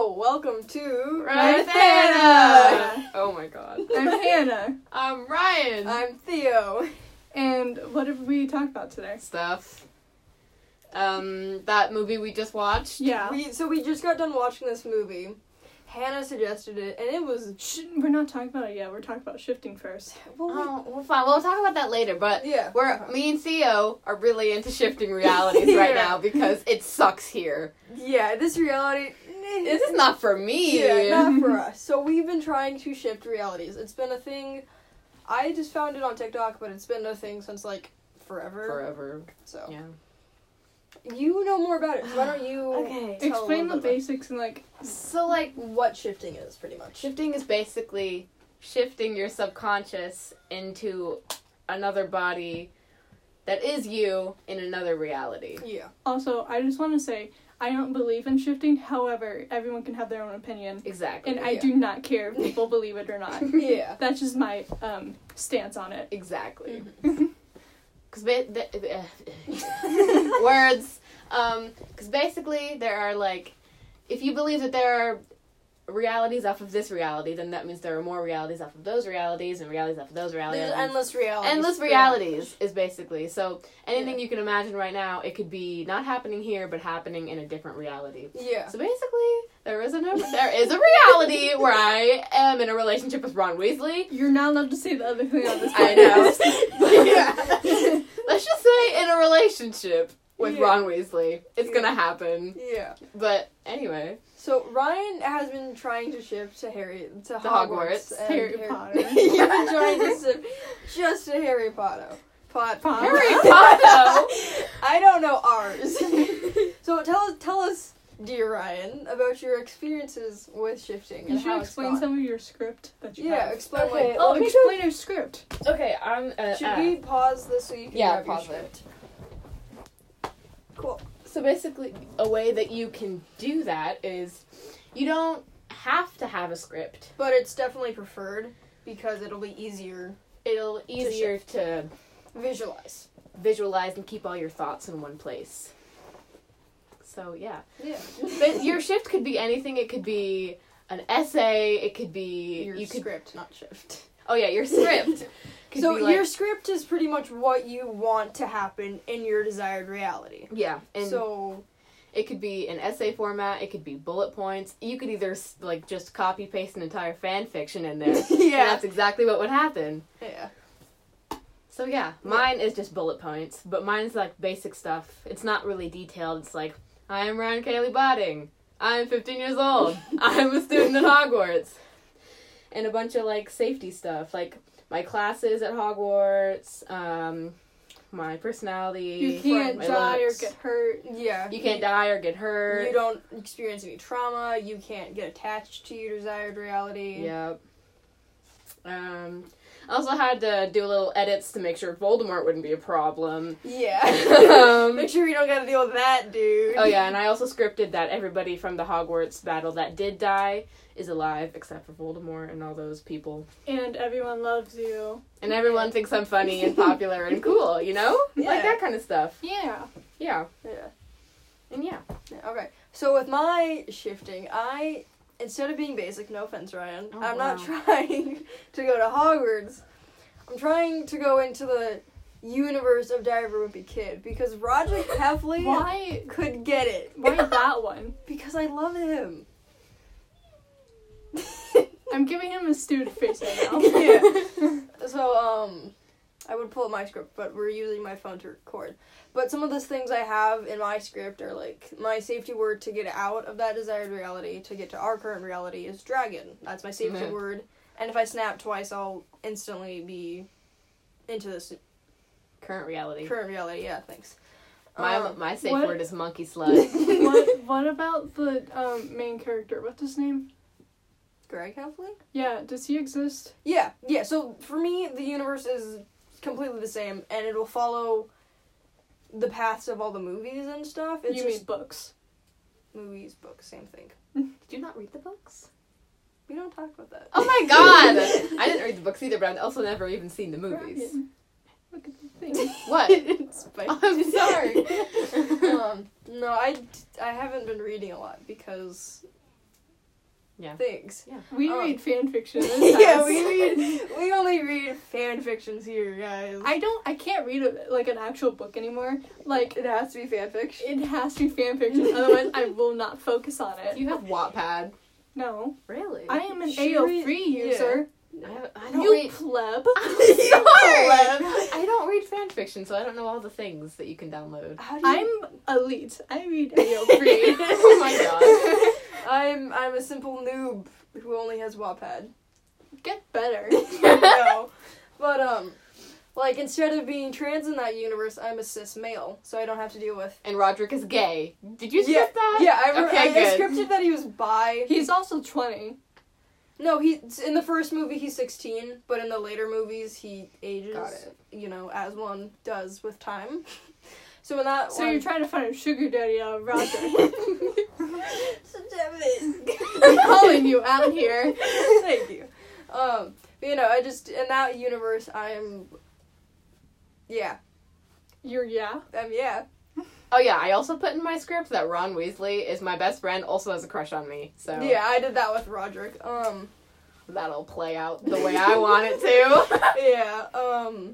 So, welcome to Right, Hannah! Oh my god. I'm Hannah. I'm Ryan. I'm Theo. And what have we talked about today? Stuff. That movie we just watched. Yeah. We just got done watching this movie. Hannah suggested it, and it was... We're not talking about it yet. We're talking about shifting first. Well, fine. We'll talk about that later, but Yeah. me and Theo are really into shifting realities right Yeah. now because it sucks here. Yeah, this reality... This is not for me. Yeah, not for us. So we've been trying to shift realities. It's been a thing... I just found it on TikTok, but it's been a thing since, like, forever. So... Yeah. You know more about it, so why don't you Okay. tell Explain a the little bit basics and So, like, about what shifting is, pretty much. shifting is basically shifting your subconscious into another body that is you in another reality. Yeah. Also, I just want to say, I don't believe in shifting. However, everyone can have their own opinion. Exactly. And I Yeah. do not care if people believe it or not. Yeah. That's just my stance on it. Exactly. Mm-hmm. Because words. Because basically there are, like, if you believe that there are realities off of this reality, then that means there are more realities off of those realities and realities off of those realities. There's endless realities. Endless realities is basically. So anything you can imagine right now, it could be not happening here, but happening in a different reality. Yeah. So basically, there is a reality where I am in a relationship with Ron Weasley. You're not allowed to say the other thing on this I know. Yeah. Let's just say in a relationship with Yeah. Ron Weasley. It's Yeah. gonna happen. Yeah. But anyway. So Ryan has been trying to shift to To Hogwarts. Hogwarts. and Harry Potter. You've been trying to shift just to Harry Potter. Harry Potter! I don't know ours. So tell us, dear Ryan, about your experiences with shifting. You and should how it's explain gone. some of your script that you Yeah, have. explain. Okay, Like, Oh, let me explain your script. Okay, I'm should we pause this so you can Yeah, grab your pause it. script? Cool. So basically, a way that you can do that is you don't have to have a script. But it's definitely preferred because it'll be easier It'll easier to visualize. visualize and keep all your thoughts in one place. So yeah. Yeah. But your shift could be anything. It could be an essay. It could be Your you could. script, not shift. Oh yeah, your script. Could So be like, your script is pretty much what you want to happen in your desired reality. yeah, and So it could be an essay format. It could be bullet points. You could either like just copy paste an entire fan fiction in there. And yeah, that's exactly what would happen. yeah, So yeah, mine is just bullet points, but mine's like basic stuff. It's not really detailed. It's like, I am Ryan Kaylee Botting. I'm 15 years old. I'm a student at Hogwarts. And a bunch of like safety stuff, like my classes at Hogwarts, my personality. You can't my die or looks. get hurt. yeah. You can't die or get hurt. You don't experience any trauma. You can't get attached to your desired reality. Yep. I also had to do a little edits to make sure Voldemort wouldn't be a problem. Yeah. Make sure you don't gotta deal with that, dude. Oh yeah, and I also scripted that everybody from the Hogwarts battle that did die is alive, except for Voldemort and all those people. And everyone loves you. And everyone thinks I'm funny and popular and cool, you know? Yeah. Like that kind of stuff. Yeah. Yeah. Yeah. And yeah. Okay. So with my shifting, instead of being basic, no offense, Ryan, Oh, I'm not wow. trying to go to Hogwarts. I'm trying to go into the universe of Diary of a Wimpy Kid because Roger Heffley Why? could get it. Why that one? Because I love him. I'm giving him a stupid face right now. Yeah. So, I would pull up my script, but we're using my phone to record. But some of the things I have in my script are like, my safety word to get out of that desired reality, to get to our current reality, is dragon. That's my safety Mhm. word. And if I snap twice, I'll instantly be into this Current reality. current reality. Yeah, thanks. My safe what- word is monkey slut. What about the main character? What's his name? Greg Heffley? Yeah, does he exist? Yeah. So for me, the universe is completely the same, and it will follow the paths of all the movies and stuff. It's You just mean books? movies, books, same thing. Did you not read the books? We don't talk about that. Oh my god! I didn't read the books either, but I've also never even seen the movies. Dragon. Look at the thing. What? It's spicy. I'm sorry. No, I haven't been reading a lot because things. Yeah. We read fan fiction in this Yeah, house. we only read fan fictions here, guys. I can't read an actual book anymore. Like, It has to be fan fiction. it has to be fan fiction, otherwise I will not focus on it. You have Wattpad. No. Really? I am an She AO3 read- user. I don't You read. pleb. I don't read fan fiction, so I don't know all the things that you can download. How do you... I'm elite. I read AO3. Oh my I'm a simple noob who only has Wattpad. Get better. No. But, like, instead of being trans in that universe, I'm a cis male, so I don't have to deal with... And Roderick is gay. Did you script that? Yeah, I good. scripted that he was bi. He's also 20. No, in the first movie he's 16, but in the later movies he ages, Got it. As one does with time. So in that So one... you're trying to find a sugar daddy out of Roger. I'm Calling you out here. Thank you. I just, in that universe, yeah. Yeah. Yeah. Oh yeah, I also put in my script that Ron Weasley is my best friend, also has a crush on me. So Yeah, I did that with Roderick. that'll play out the way I want it to. Yeah,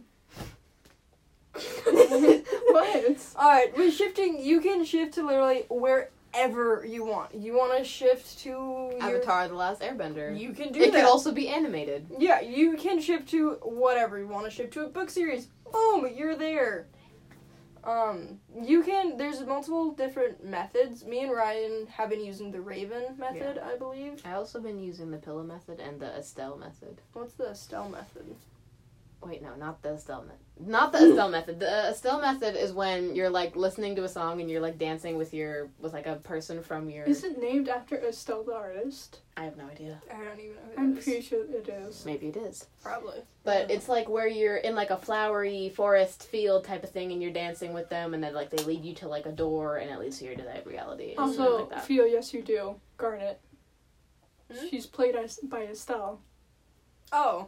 What? Alright, with shifting, you can shift to literally wherever you want. You want to shift to your... Avatar: The Last Airbender. You can do It that. could also be animated. Yeah, you can shift to whatever you want to shift to. A book series, boom, you're there. There's multiple different methods. Me and Ryan have been using the Raven method, I believe. I also been using the Pillow method and the Estelle method. What's the Estelle method? Wait, no, not the Estelle method. Not the Estelle method. The Estelle method is when you're like listening to a song and you're like dancing with like a person from your. Is it named after Estelle the artist? I have no idea. I don't even know who I'm that is. pretty sure it is. Maybe it is. Probably. But it's like where you're in like a flowery forest field type of thing and you're dancing with them and then like they lead you to like a door and it leads you to that reality. And something Also, like that. Feel Yes You Do, Garnet. Hmm? She's played by Estelle. Oh.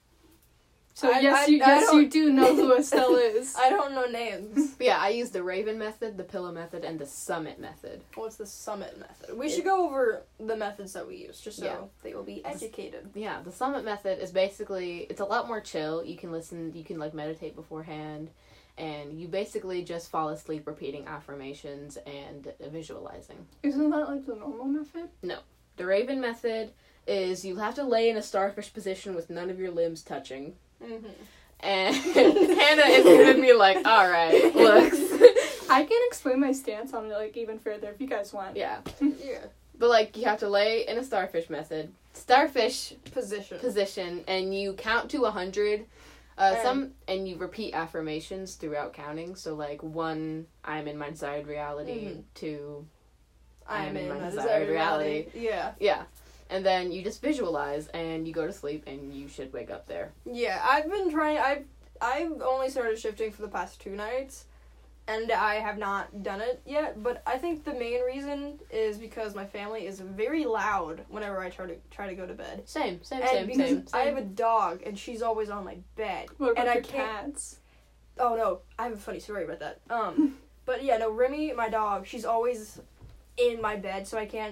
So I you don't- do know who Estelle is. I don't know names. But yeah, I use the Raven method, the Pillow method, and the Summit method. What's the Summit method? We should go over the methods that we use, just so Yeah. they will be educated. Yeah, the Summit method is basically, it's a lot more chill. You can listen, you can like meditate beforehand, and you basically just fall asleep repeating affirmations and visualizing. Isn't that like the normal method? The Raven method is you have to lay in a starfish position with none of your limbs touching. Mm-hmm. And Hannah is giving me like, alright, looks. I can explain my stance on it like even further if you guys want. Yeah. Yeah. But like, you have to lay in a starfish starfish Position. and you count to 100. And you repeat affirmations throughout counting. So like 1, I'm in my desired reality. Mhm. 2, I am in my my desired reality. Yeah. yeah. And then you just visualize and you go to sleep and you should wake up there. Yeah, I've been trying. I've only started shifting for the past 2 nights, and I have not done it yet. But I think the main reason is because my family is very loud whenever I try to go to bed. Same. And because I have a dog and she's always on my bed, What about and I your can't. cats? Oh no, I have a funny story about that. But yeah, no, Remy, my dog, she's always in my bed, so I can't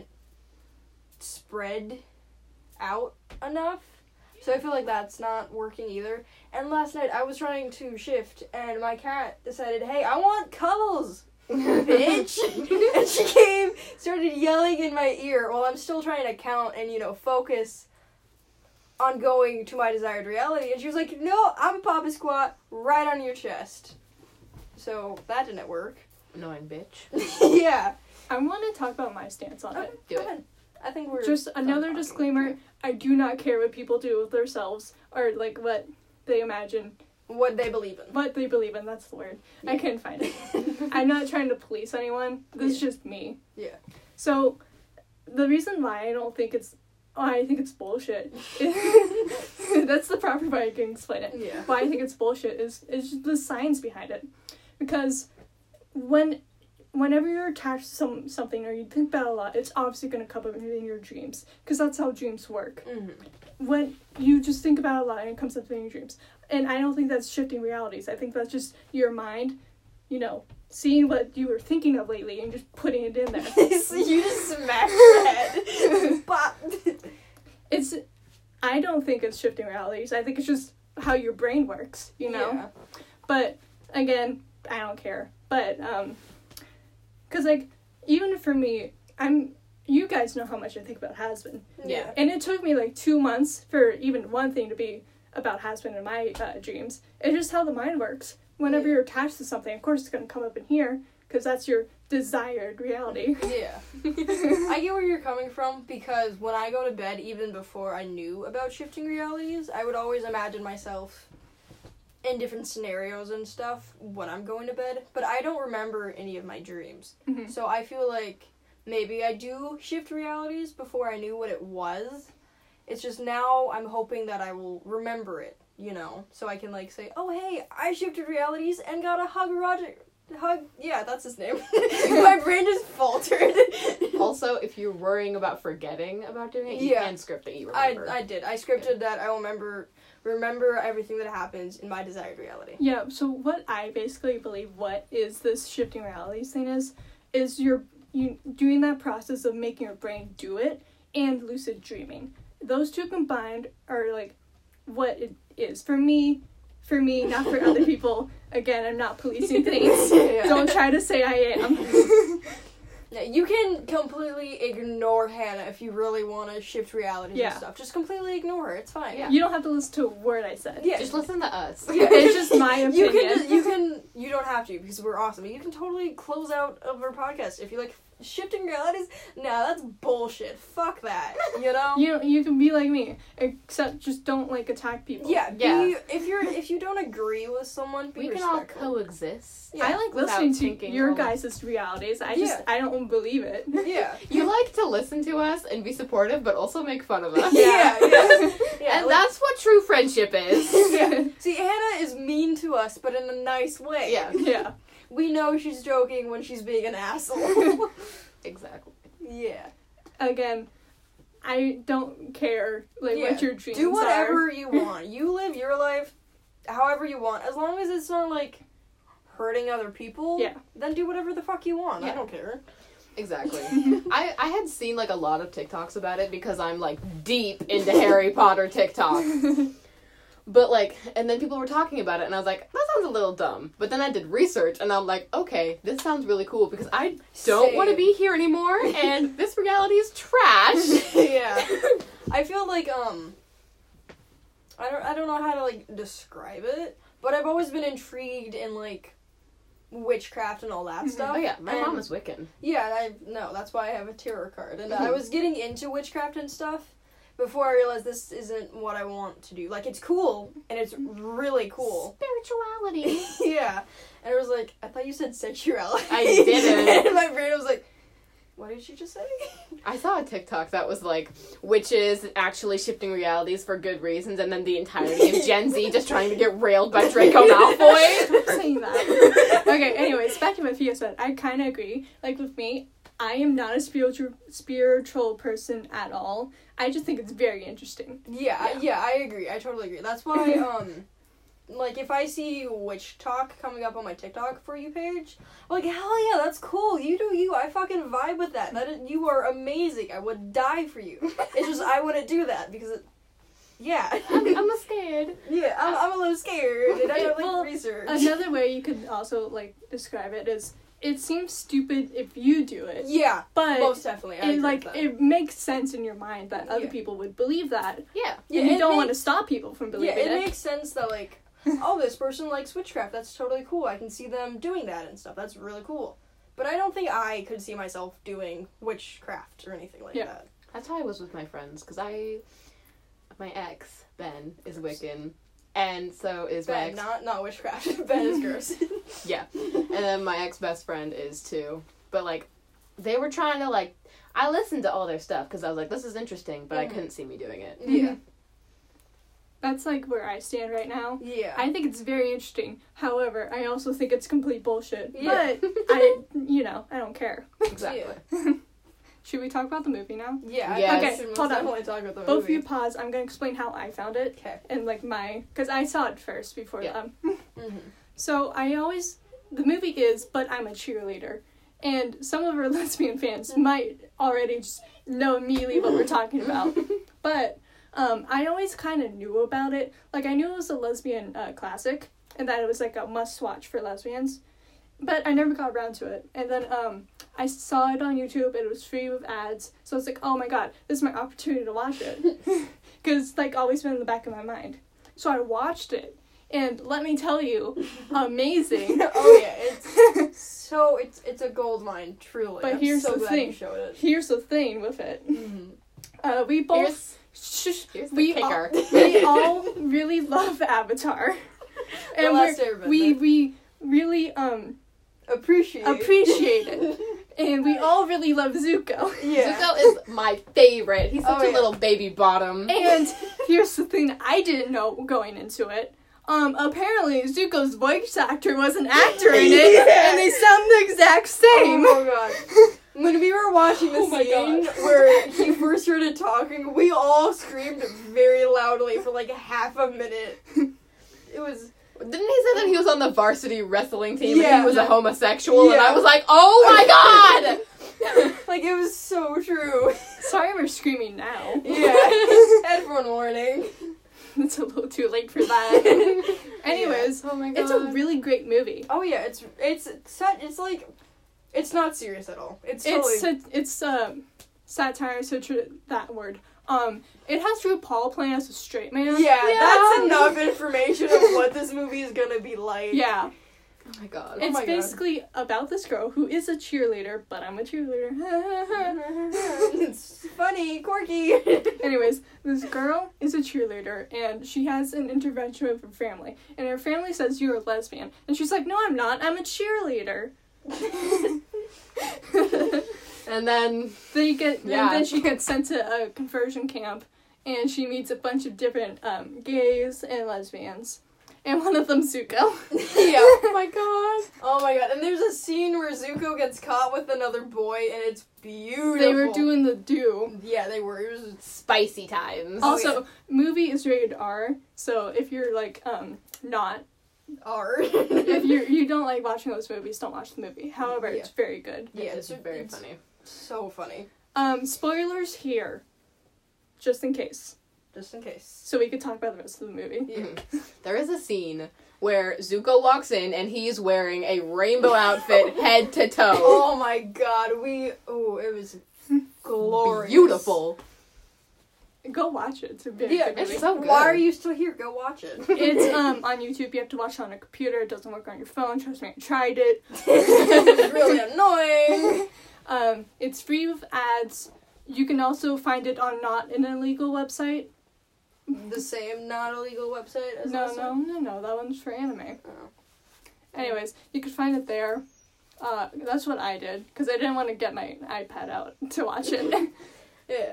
spread out enough. So I feel like that's not working either. And last night I was trying to shift and my cat decided, hey, I want cuddles, bitch. And she came, started yelling in my ear while I'm still trying to count and, focus on going to my desired reality. And she was like, no, I'm a Papa Squat right on your chest. So that didn't work. Annoying bitch. Yeah. I want to talk about my stance on it. Do it. I think we're Just done another talking. disclaimer, I do not care what people do with themselves or like what they imagine, What they believe in. what they believe in, that's the word. I Yeah. couldn't find it. I'm not trying to police anyone. This is just me. Yeah. So the reason why I think it's bullshit. That's the proper way I can explain it. Yeah. Why I think it's bullshit is just the science behind it. Because whenever you're attached to something or you think about it a lot, it's obviously going to come up in your dreams. Because that's how dreams work. Mm-hmm. When you just think about it a lot and it comes up in your dreams. And I don't think that's shifting realities. I think that's just your mind, seeing what you were thinking of lately and just putting it in there. So you just smacked your head. Bop. I don't think it's shifting realities. I think it's just how your brain works, you know? Yeah. But, again, I don't care. But, 'cause, like, even for me, you guys know how much I think about Has-Been. Yeah. And it took me, like, 2 months for even one thing to be about Has-Been in my dreams. It's just how the mind works. Whenever you're attached to something, of course it's going to come up in here, because that's your desired reality. Yeah. I get where you're coming from, because when I go to bed, even before I knew about shifting realities, I would always imagine myself in different scenarios and stuff when I'm going to bed, but I don't remember any of my dreams. Mhm. So I feel like maybe I do shift realities before I knew what it was. It's just now I'm hoping that I will remember it, you know, so I can, like, say, oh, hey, I shifted realities and got a yeah, that's his name. My brain just faltered. Also, if you're worrying about forgetting about doing it, you Yeah. can script that you remember. I did. I scripted that I will remember everything that happens in my desired reality. Yeah, so what I basically believe what is this shifting realities thing is you doing that process of making your brain do it and lucid dreaming. Those two combined are, like, what it is. For me, not for other people. Again, I'm not policing things. Yeah. Don't try to say I am. Yeah, you can completely ignore Hannah if you really want to shift realities Yeah. and stuff. Just completely ignore her. It's fine. Yeah. You don't have to listen to a word I said. Yeah. Just listen to us. Yeah. It's just my opinion. You don't have to, because we're awesome. You can totally close out of our podcast if you like shifting realities. No, that's bullshit. Fuck that. You know? You can be like me, except just don't, like, attack people. Yeah. Yeah. If you don't agree with someone, be We can all respectful. coexist. Yeah. I like Without listening to thinking your all- guys' realities. I Yeah. don't believe it. Yeah. You like to listen to us and be supportive, but also make fun of us. Yeah. Yeah. And that's what true friendship is. Yeah. See, Hannah is mean to us, but in a nice way. Yeah. Yeah. We know she's joking when she's being an asshole. Exactly. Yeah. Again, I don't care, like, Yeah. what your dreams Do are. whatever you want. You live your life however you want. As long as it's not, like, hurting other people, Yeah. then do whatever the fuck you want. I Yeah. don't care. Exactly. I had seen, like, a lot of TikToks about it because I'm, like, deep into Harry Potter TikTok. But, like, and then people were talking about it, and I was like, that sounds a little dumb. But then I did research, and I'm like, okay, this sounds really cool, because I don't want to Same. be here anymore, and this reality is trash. Yeah. I feel like, I don't know how to, like, describe it, but I've always been intrigued in, like, witchcraft and all that stuff. Oh, yeah, my And- mom is Wiccan. Yeah, that's why I have a tarot card. And I was getting into witchcraft and stuff before I realized this isn't what I want to do. Like, it's cool, and it's really cool. Spirituality. Yeah. And it was like, I thought you said sexuality. I didn't. And my brain was like, what did you just say? I saw a TikTok that was like, witches actually shifting realities for good reasons, and then the entirety of Gen Z just trying to get railed by Draco Malfoy. Stop saying that. Okay, anyways, back to what Fia said. I kind of agree. Like, with me, I am not a spiritual person at all. I just think it's very interesting. Yeah, I agree. I totally agree. That's why, like, if I see witch talk coming up on my TikTok For You page, I'm like, hell yeah, that's cool. You do you. I fucking vibe with that. You are amazing. I would die for you. It's just, I wouldn't do that because yeah. I'm scared. Yeah, I'm a little scared, and I don't Well, like research. Another way you could also, like, describe it is, it seems stupid if you do it. Yeah, But most definitely. I it, agree like, with that. it makes sense in your mind that other Yeah. people would believe that. Yeah. Yeah, And you it don't want to makes- stop people from believing it it. makes sense that, like, oh, this person likes witchcraft. That's totally cool. I can see them doing that and stuff. That's really cool. But I don't think I could see myself doing witchcraft or anything like Yeah. that. That's how I was with my friends, because my ex, Ben, is Wiccan, and so is my Ben, ex. not witchcraft. Ben is gross. Yeah. And then my ex-best friend is too. But, like, they were trying to, like, I listened to all their stuff, because I was like, this is interesting, but I Mhm. couldn't see me doing it. Yeah. That's, like, where I stand right now. Yeah. I think it's very interesting. However, I also think it's complete bullshit. Yeah. But, I don't care. Exactly. Should we talk about the movie now? Yeah. Yes. I think we Okay, should most hold on. definitely talk about the Both of movie. you pause. I'm going to explain how I found it. Okay. And, like, because I saw it first before Yeah. them. Mm-hmm. So, the movie is But I'm a Cheerleader. And some of our lesbian fans might already just know immediately what we're talking about. But, I always kind of knew about it. Like, I knew it was a lesbian classic, and that it was, like, a must-watch for lesbians. But I never got around to it. And then I saw it on YouTube, and it was free with ads. So I was like, oh my god, this is my opportunity to watch it. Because, like, always been in the back of my mind. So I watched it. And let me tell you, amazing. Oh yeah, it's a gold mine, truly. But I'm here's so the glad thing. you showed it. Here's the thing with it. Mm-hmm. We both... Here's the we kicker. we all really love Avatar. And Last Airbender. we really appreciate it. And we all really love Zuko. Yeah. Zuko is my favorite. He's such Oh, a yeah. little baby bottom. And here's the thing I didn't know going into it. Apparently Zuko's voice actor was an actor in it, Yeah. and they sound the exact same. Oh my god. When we were watching the Oh my scene God. where he first started talking, we all screamed very loudly for like half a minute. It was... Didn't he say that he was on the varsity wrestling team and Yeah. he was a homosexual? And Yeah. I was like, oh my god! Like, it was so true. Sorry we're screaming now. Yeah. Headphone warning. It's a little too late for that. Anyways, Oh my god. it's a really great movie. Oh yeah, it's like... It's not serious at all. It's totally... It's satire, that word. It has RuPaul playing as a straight man. Yeah, that's enough information of what this movie is gonna be like. Yeah. Oh my god. It's my God. basically about this girl who is a cheerleader, but I'm a cheerleader. It's funny, quirky. Anyways, this girl is a cheerleader, and she has an intervention with her family. And her family says, you're a lesbian. And she's like, no, I'm not. I'm a cheerleader. And then And Yeah. then she gets sent to a conversion camp, and she meets a bunch of different gays and lesbians. And one of them's Zuko. Yeah. oh my god. Oh my god. And there's a scene where Zuko gets caught with another boy, and it's beautiful. They were doing the do. Yeah, they were. It was... Spicy times. Also, movie is rated R, so if you're like not R. if you don't like watching those movies, don't watch the movie. However, it's very good. Yeah, it's very it's funny. so funny. Spoilers here, just in case, Just in case. so we could talk about the rest of the movie. Yeah. There is a scene where Zuko walks in and he's wearing a rainbow outfit head to toe. Oh my god, it was glorious. Beautiful. Go watch it. It's a very good movie. It's so good. Why are you still here? Go watch it. It's on YouTube. You have to watch it on a computer. It doesn't work on your phone. Trust me, I tried it. It's really annoying. It's free with ads. You can also find it on not an illegal website. The same not illegal website as No, last time? no. That one's for anime. Oh. Anyways, you can find it there. That's what I did because I didn't want to get my iPad out to watch it. Yeah.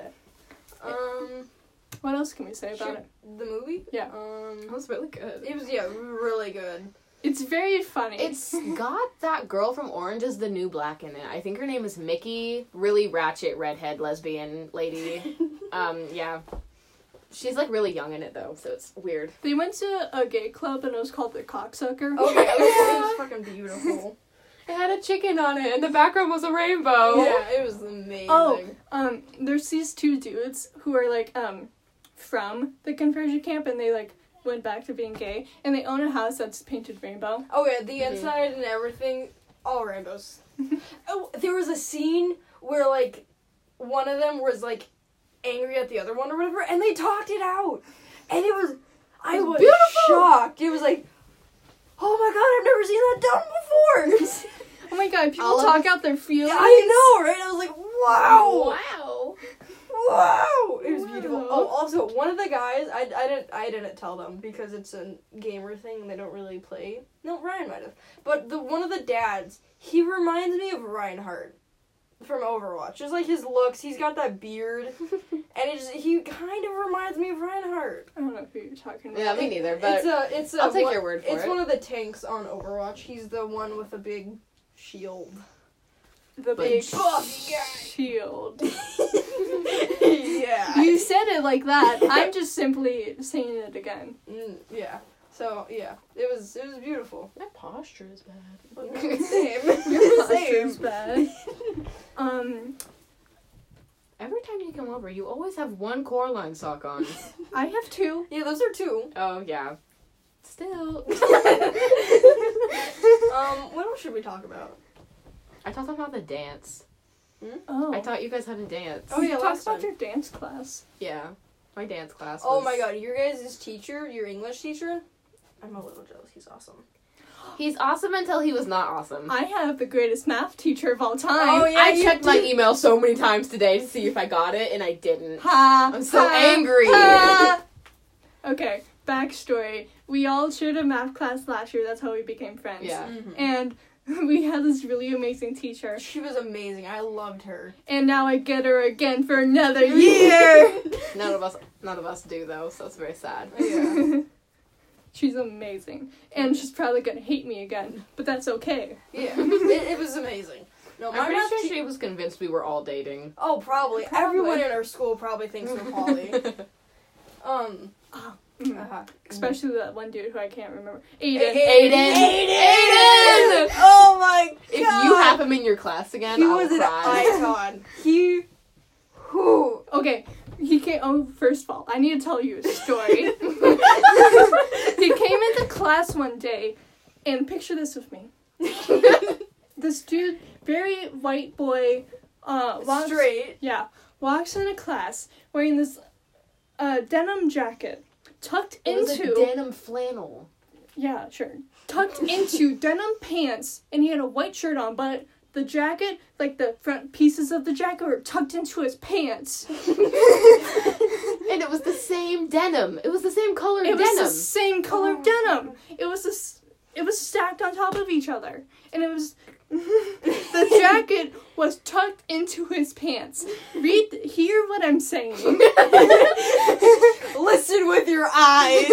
What else can we say about it? The movie? Yeah. That was really good. It was really good. It's very funny. It's got that girl from Orange is the New Black in it. I think her name is Mickey. Really ratchet redhead lesbian lady. Yeah. She's like really young in it though, so it's weird. They went to a gay club and it was called the Cocksucker. Oh yeah, it was fucking beautiful. It had a chicken on it and the background was a rainbow. Yeah, it was amazing. Oh, there's these two dudes who are like from the conversion camp and they like went back to being gay and they own a house that's painted rainbow. Oh yeah, the inside and everything, all rainbows. Oh, there was a scene where like one of them was like angry at the other one or whatever, and they talked it out, and I was beautiful. shocked. It was like, oh my god, I've never seen that done before. Oh my god, people All of talk us- out their feelings. I know, right? I was like, wow. Wow. It was beautiful. Wow. Oh, also, one of the guys, I didn't tell them because it's a gamer thing and they don't really play. No, Ryan might have. But one of the dads, he reminds me of Reinhardt from Overwatch. Just like his looks, he's got that beard, and he kind of reminds me of Reinhardt. I don't know who you're talking about. Yeah, me neither, but It's a I'll take your word for It's it. one of the tanks on Overwatch. He's the one with a big shield. The big buff guy. shield. Yeah. You said it like that. I'm just simply saying it again. Yeah. So yeah, it was beautiful. My posture is bad. Same. Your Same. posture's bad. Every time you come over, you always have one Coraline sock on. I have 2. Yeah, those are 2. Oh, yeah. Still. What else should we talk about? I talked about the dance. Oh. I taught you guys how to dance. Oh, yeah, Talk last about time. your dance class. Yeah. My dance class Oh was- my god, your guys' teacher, your English teacher? I'm a little jealous. He's awesome. He's awesome until he was not awesome. I have the greatest math teacher of all time. Oh, yeah, I you checked my did. email so many times today to see if I got it, and I didn't. Ha! I'm so angry. Ha. Okay, backstory. We all shared a math class last year. That's how we became friends. Yeah. And we had this really amazing teacher. She was amazing. I loved her. And now I get her again for another year. None of us do though, so it's very sad. Yeah. She's amazing. And she's probably gonna hate me again. But that's okay. Yeah. It was amazing. No, I'm my pretty math sure te- she was convinced we were all dating. Oh, probably. Probably. Everyone in our school probably thinks we're Polly. Mm. Uh-huh. Especially that one dude who I can't remember. Aiden. Aiden! Oh my god! If you have him in your class again, he I will was an cry. icon. Whew. Okay, he came. Oh, first of all, I need to tell you a story. He came into class one day, and picture this with me. This dude, very white boy, walks, Straight. yeah, walks into class wearing this denim jacket tucked It was into a denim flannel. yeah, sure, tucked into denim pants, and he had a white shirt on, but the jacket, like the front pieces of the jacket, were tucked into his pants. And it was the same denim. It was the same color It denim. was the same color denim. It was stacked on top of each other, and it was the jacket was tucked into his pants. Hear what I'm saying. Listen with your eyes.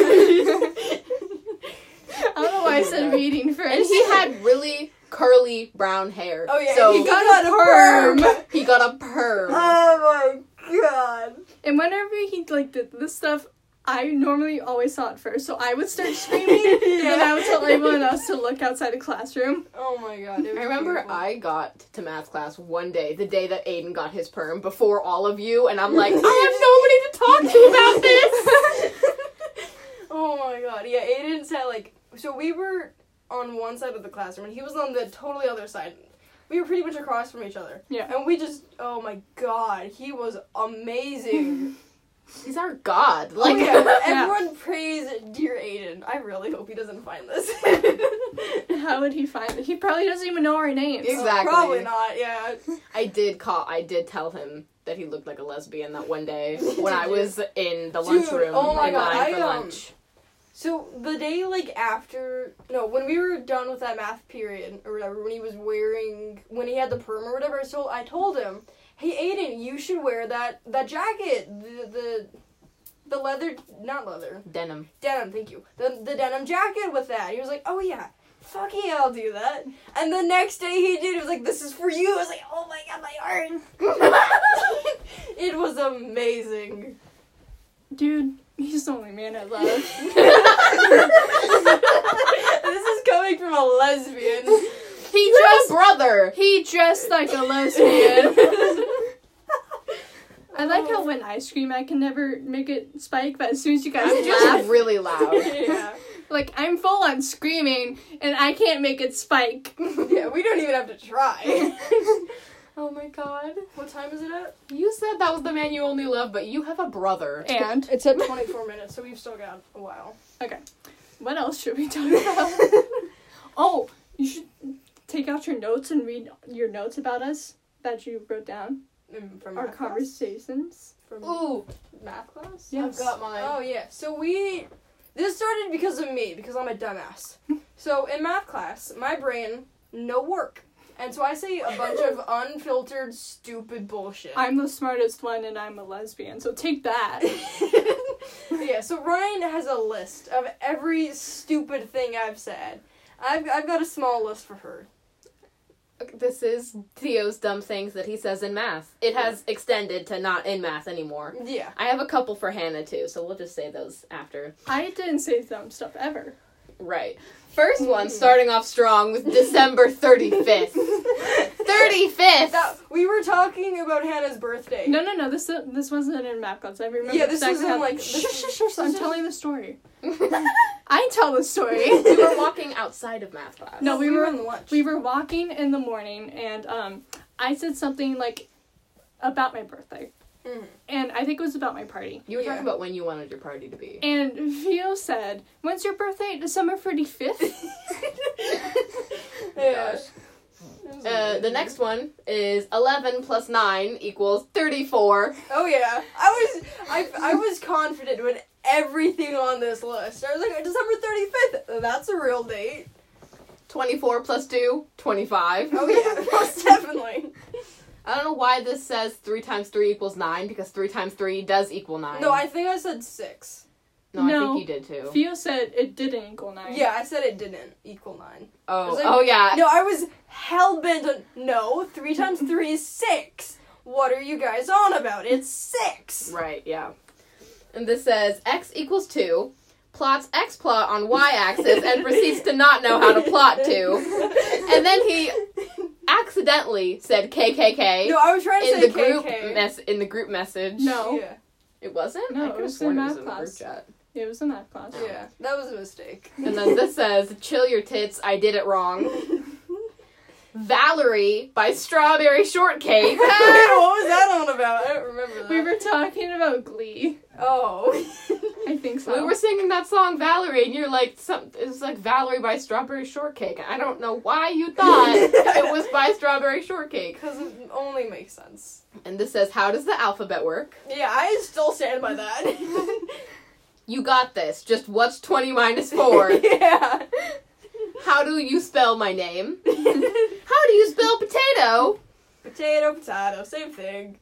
I don't know why I said reading first. And he had really curly brown hair. Oh yeah, So he got a perm. he got a perm. Oh my god. And whenever he did this stuff, I normally always saw it first, so I would start screaming, and then I would tell everyone else to look outside the classroom. Oh my god. It was I remember beautiful. I got to math class one day, the day that Aiden got his perm, before all of you, and I'm like, I have nobody to talk to about this! Oh my god. Yeah, Aiden said so we were on one side of the classroom and he was on the totally other side. We were pretty much across from each other. Yeah. And we just, oh my god, he was amazing. He's our god. Like, Like, yeah, everyone praise dear Aiden. I really hope he doesn't find this. How would he find it? He probably doesn't even know our names. Exactly. Probably not, yeah. I did tell him that he looked like a lesbian that one day when I was in the Dude, lunchroom oh my in God, line for I, lunch. So the day when we were done with that math period or whatever, when he had the perm or whatever, so I told him, hey Aiden, you should wear that jacket, the leather, not leather, Denim. denim, thank you, the denim jacket with that. He was like, oh yeah, fuck yeah, I'll do that. And the next day he did, he was like, this is for you. I was like, oh my god, my art. It was amazing. Dude, he's the only man I love. This is coming from a lesbian. He dressed brother. He dressed like a lesbian. I like how when I scream, I can never make it spike, but as soon as you guys I'm laugh, just really loud. Yeah. like, I'm full on screaming, and I can't make it spike. Yeah, we don't even have to try. Oh my god. What time is it at? You said that was the man you only love, but you have a brother. And, It's at 24 minutes, so we've still got a while. okay, what else should we talk about? Oh, you should take out your notes and read your notes about us that you wrote down. From Our math class? conversations. From Ooh. math class? Yes. I've got mine. Oh, yeah. So this started because of me, because I'm a dumbass. So in math class, my brain, no work. And so I say a bunch of unfiltered, stupid bullshit. I'm the smartest one, and I'm a lesbian, so take that. Yeah, so Ryan has a list of every stupid thing I've said. I've got a small list for her. This is Theo's dumb things that he says in math. It has extended to not in math anymore. Yeah. I have a couple for Hannah too, so we'll just say those after. I didn't say dumb stuff ever. Right. First one, starting off strong with December 35th. 35th! We were talking about Hannah's birthday. No. This wasn't in math class. I remember. Yeah, this exactly was in how- like. I'm telling the story. I tell the story. We were walking outside of math class. No, we were on the lunch. We were walking in the morning, and I said something like about my birthday, and I think it was about my party. You were talking about when you wanted your party to be. And Theo said, "When's your birthday? December 35th?" Yeah. The next one is 11 plus 9 equals 34. Oh yeah, I was confident with everything on this list. I was like, December 35th. That's a real date. 24 plus 2, 25. Oh yeah, most definitely. I don't know why this says 3 times 3 equals 9, because 3 times 3 does equal 9. No, I think I said 6. No, I think you did too. Theo said it didn't equal 9. Yeah, I said it didn't equal 9. Oh, like, oh yeah. No, I was hell-bent on, no, 3 times 3 is 6. What are you guys on about? It's 6. Right, yeah. And this says x equals 2, plots x plot on y-axis, and proceeds to not know how to plot 2. And then he accidentally said KKK No, I was trying to in say the group KK. in the group message. No. Yeah, It wasn't? No, I it could've was sworn in it math was in the group class. chat. It was a math class. yeah, that was a mistake. And then this says, chill your tits, I did it wrong. Valerie by Strawberry Shortcake. What was that on about? I don't remember that. We were talking about Glee. Oh. I think so. We were singing that song Valerie, and you're like, it was like Valerie by Strawberry Shortcake. I don't know why you thought it was by Strawberry Shortcake. Because it only makes sense. And this says, how does the alphabet work? Yeah, I still stand by that. You got this. Just what's 20 minus 4? Yeah. How do you spell my name? How do you spell potato? Potato, same thing.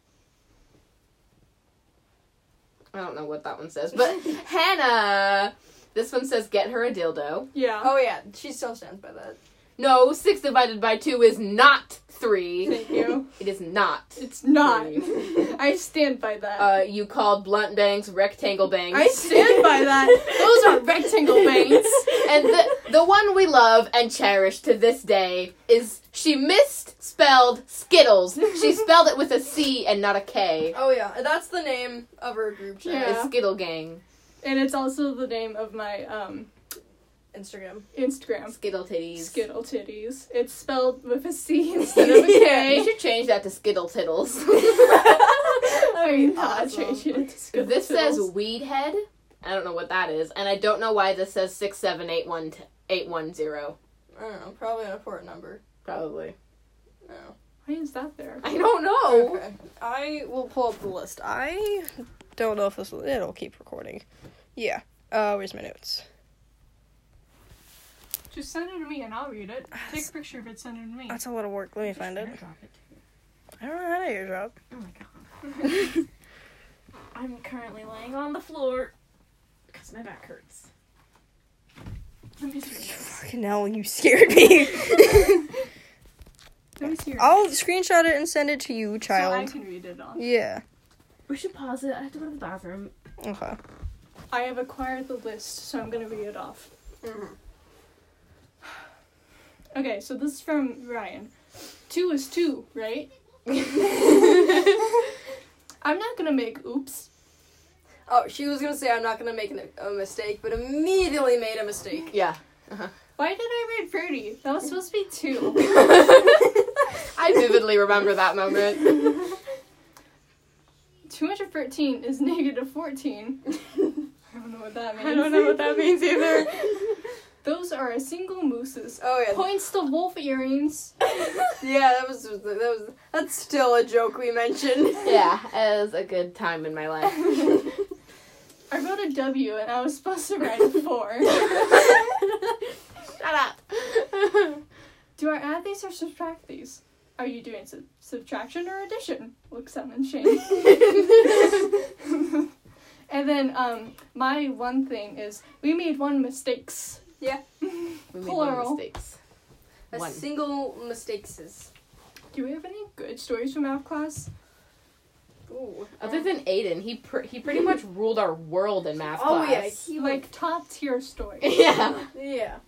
I don't know what that one says, but Hannah. This one says, get her a dildo. Yeah. Oh yeah, she still stands by that. No, 6 divided by 2 is not 3. Thank you. It is not. It's not. 3. I stand by that. You called blunt bangs rectangle bangs. I stand by that. Those are rectangle bangs. And the one we love and cherish to this day is she misspelled Skittles. She spelled it with a C and not a K. Oh yeah, that's the name of her group chat. Yeah. It's Skittle Gang. And it's also the name of my Instagram. Instagram. Skittle Titties. Skittle Titties. It's spelled with a C instead of a K. You should change that to Skittle Tittles. I mean, I'll Awesome. change it to Skittle This says Tittles. Weed Head. I don't know what that is. And I don't know why this says 67810. I don't know, probably an important number. Probably. No. Why is that there? I don't know. Okay. I will pull up the list. I don't know if it'll keep recording. Yeah. Where's my notes? Just send it to me and I'll read it. Take a picture of it, send it to me. That's a lot of work. Let me find it. Drop it too. I don't know how to airdrop. Oh my god. I'm currently laying on the floor because my back hurts. Let me see your notes. Fucking hell, you scared me. Let me see your I'll screenshot it and send it to you, So I child. can read it off. Yeah. We should pause it. I have to go to the bathroom. Okay. I have acquired the list, so I'm gonna read it off. Mm-hmm. Okay, so this is from Ryan. 2 is 2, right? I'm not gonna make oops. Oh, she was gonna say I'm not gonna make a mistake, but immediately made a mistake. Yeah. Why did I read 30? That was supposed to be 2. I vividly remember that moment. 213 is negative 14. I don't know what that means. I don't know what that means either. Those are a single moose's. Oh yeah. Points to wolf earrings. Yeah, that's still a joke we mentioned. Yeah, it was a good time in my life. I wrote a W and I was supposed to write a 4. Shut up. Do I add these or subtract these? Are you doing subtraction or addition? Looks at and Shane. And then my one thing is we made 1 mistakes. Yeah. We made Plural. one mistakes. A One. single mistakes is. Do we have any good stories from math class? Ooh. Other than Aiden, he pretty much ruled our world in math Oh class. yeah, he Like, top tier story. Yeah. Yeah.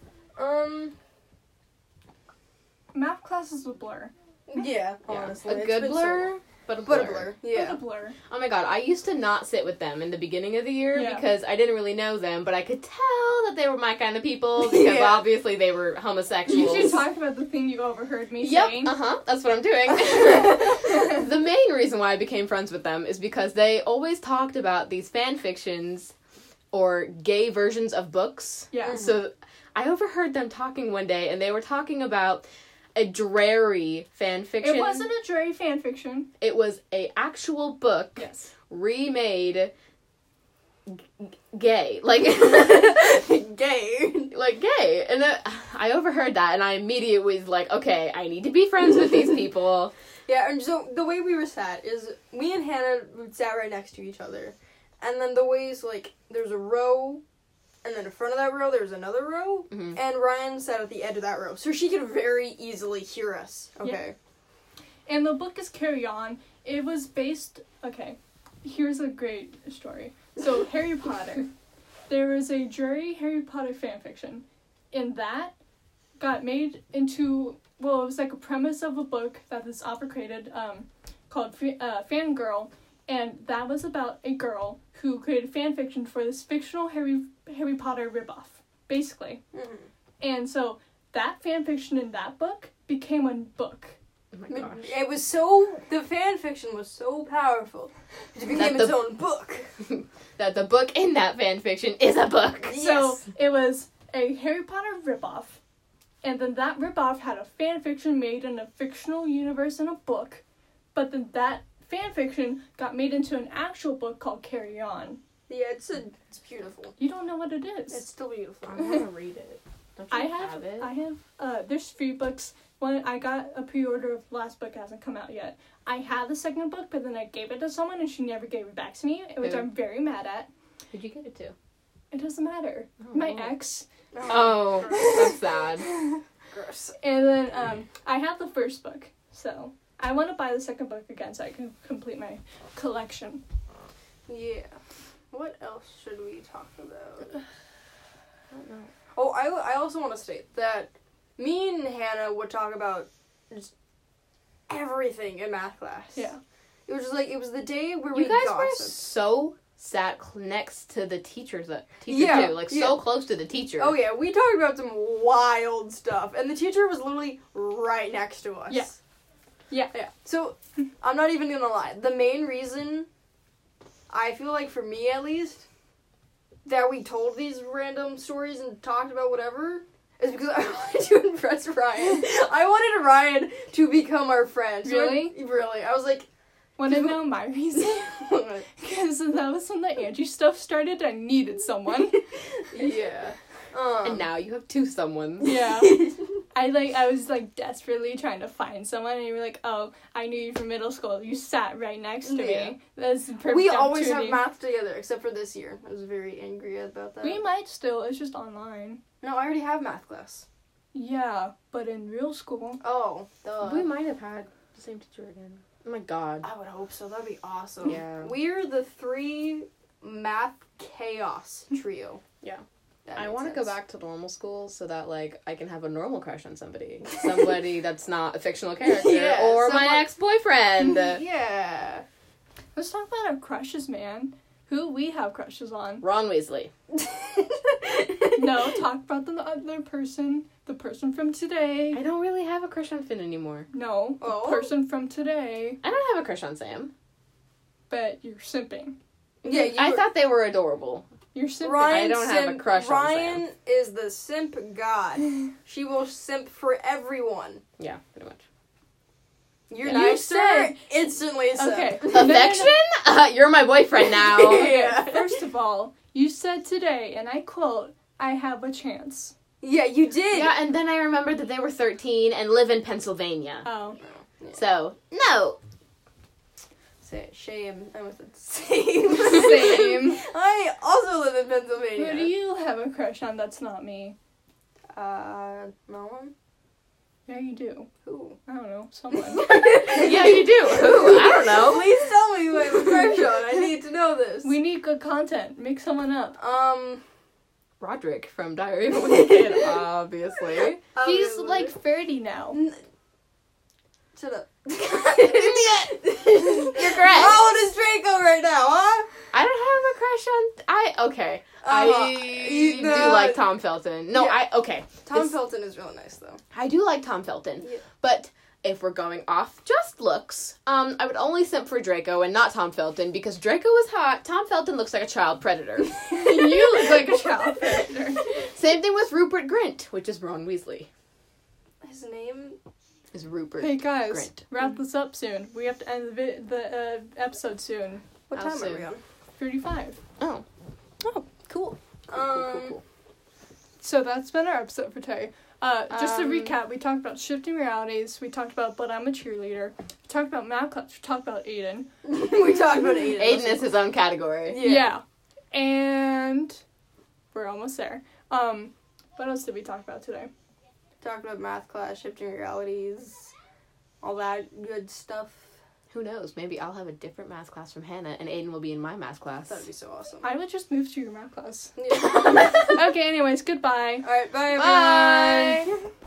Math class is a blur. Yeah. Yeah. Honestly, A it's good been blur, but a So, blur. but a blur. But Yeah. a blur. Oh my god, I used to not sit with them in the beginning of the year Yeah. because I didn't really know them, but I could tell that they were my kind of people because Yeah. obviously they were homosexuals. You should talk about the thing you overheard me Yep, saying. that's what I'm doing. The main reason why I became friends with them is because they always talked about these fan fictions or gay versions of books. Yeah. So I overheard them talking one day, and they were talking about a Drarry fan fiction. It wasn't a Drarry fan fiction. It was a actual book Yes. remade gay. Like Gay. like gay. And I overheard that, and I immediately was like, okay, I need to be friends with these people. Yeah, and so the way we were sat is me and Hannah sat right next to each other. And then the ways, like, there's a row, and then in front of that row there's another row, Mhm. and Ryan sat at the edge of that row. So she could very easily hear us. Okay. And the book is Carry On. It was based... Okay, here's a great story. So, Harry Potter. There was a Drarry Harry Potter fanfiction. And that got made into... Well, it was like a premise of a book that this author created called Fangirl. And that was about a girl who created fanfiction for this fictional Harry Potter ripoff, basically. Mhm. And so that fanfiction in that book became a book. Oh my gosh. It was so... The fan fiction was so powerful. It became That its own book. That the book in that fan fiction is a book. So Yes. it was a Harry Potter ripoff, and then that ripoff had a fan fiction made in a fictional universe in a book, but then that fan fiction got made into an actual book called Carry On. Yeah, it's beautiful. You don't know what it is. It's still beautiful. I want to read it. Don't you I have it? have, there's 3 books. One, I got a pre-order of the last book, hasn't come out yet. I had the second book, but then I gave it to someone and she never gave it back to me, which Who? I'm very mad at. Who'd you give it to? It doesn't matter. Oh, My wow. ex. Oh, that's sad. Gross. And then I have the first book, so I want to buy the second book again so I can complete my collection. Yeah. What else should we talk about? I don't know. Oh, I also want to state that me and Hannah would talk about just everything in math class. Yeah. It was just like, it was the day where You we guys were gossiped. so sat next to the teacher Yeah, too, like yeah. so close to the teacher. Oh yeah, we talked about some wild stuff, and the teacher was literally right next to us. Yeah. Yeah. Yeah. So, I'm not even gonna lie. The main reason, I feel like for me at least, that we told these random stories and talked about whatever, is because I wanted to impress Ryan. I wanted Ryan to become our friend. So Really? Really. I was like... Want to know my reason? Because that was when the Angie stuff started. I needed someone. Yeah. And now you have 2 someones. Yeah. I was desperately trying to find someone, and you were like, "Oh, I knew you from middle school. You sat right next to Yeah. me. That's the perfect We always have opportunity." math together, except for this year. I was very angry about that. We might still. It's just online. No, I already have math class. Yeah, but in real school. Oh, duh. We might have had the same teacher again. Oh my god. I would hope so. That'd be awesome. Yeah. We're the 3 math chaos trio. Yeah. That I makes want to go sense. back to normal school so that, I can have a normal crush on somebody. Somebody that's not a fictional character. Yeah, or someone- my ex-boyfriend. Yeah. Let's talk about our crushes, man. Who we have crushes on. Ron Weasley. No, talk about the other person. The person from today. I don't really have a crush on Finn anymore. No, the Oh. person from today. I don't have a crush on Sam. But you're simping. Yeah, you I thought they were adorable. You're simping. Ryan I don't have a crush on Ryan is the simp god. She will simp for everyone. Yeah, pretty much. You said- instantly simp. Okay. Affection? You're my boyfriend now. Yeah. First of all, you said today, and I quote, "I have a chance." Yeah, you did. Yeah, and then I remembered that they were 13 and live in Pennsylvania. Oh. So, no. Say shame. I was the same. Same. I also live in Who Pennsylvania. do you have a crush on that's not me? No one. Yeah, you do. Who? I don't know. Someone. Yeah, you do. Ooh, I don't know. Please tell me who I have a crush on. I need to know this. We need good content. Make someone up. Roderick from Diary of a Wimpy Kid, obviously. He's obviously. like 30 now. Shut up. You're You're correct. How old is Draco right now, huh? I don't have a crush on. I You- do like Tom Felton. No, Yeah. okay. Tom This- Felton is real nice, though. I do like Tom Felton. Yeah. But if we're going off just looks, I would only simp for Draco and not Tom Felton because Draco is hot. Tom Felton looks like a child predator. You look like a child predator. Same thing with Rupert Grint, which is Ron Weasley. His name? Is Rupert. Hey guys, Grint. wrap this up soon. We have to end the episode soon. What How time are soon? we on? 35. Oh. Oh, cool. Cool. So that's been our episode for today. Just to Um, recap, we talked about shifting realities. We talked about But I'm a Cheerleader. We talked about math class. We talked about Aiden. We talked about Aiden. Aiden is his own category. Yeah. And we're almost there. What else did we talk about today? Talked about math class, shifting realities, all that good stuff. Who knows? Maybe I'll have a different math class from Hannah and Aiden will be in my math class. That'd be so awesome. I would just move to your math class. Yeah. Okay, anyways, goodbye. Alright, bye everyone. Bye!